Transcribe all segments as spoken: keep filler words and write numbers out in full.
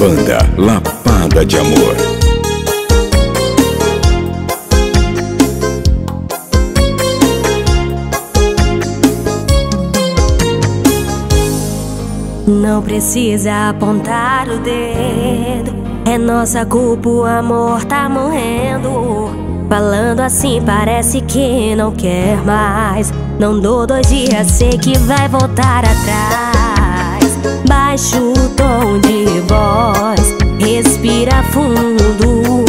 Banda Lapada de Amor. Não precisa apontar o dedo, é nossa culpa, o amor tá morrendo. Falando assim parece que não quer mais. Não dou dois dias, sei que vai voltar atrás. Baixa o tom de voz, respira fundo.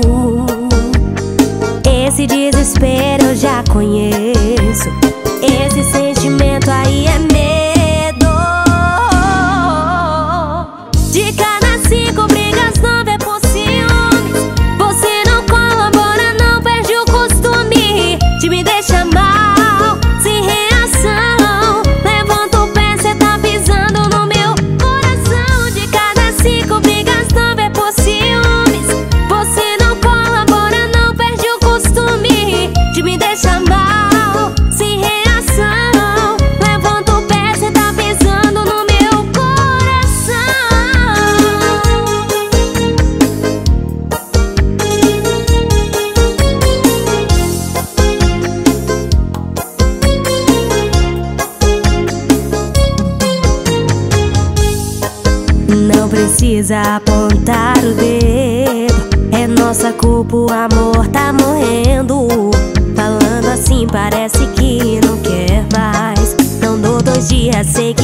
Esse desespero eu já conheço. Esse sentimento aí é medo. De cada cinco brigas, nove é por ciúmes. Você não colabora, não perde o costume de me deixar mal, sem reação. Levanta o pé, cê tá pisando no meu coração. De cada cinco brigas, nove é por ciúmes. Você não colabora, não perde o costume de me deixar mal, sem reação. Levanta o pé, cê tá pisando no meu coração. Não precisa apontar o dedo, é nossa culpa, o amor tá morrendo. Falando assim parece que não quer mais. Não dou dois dias, sei que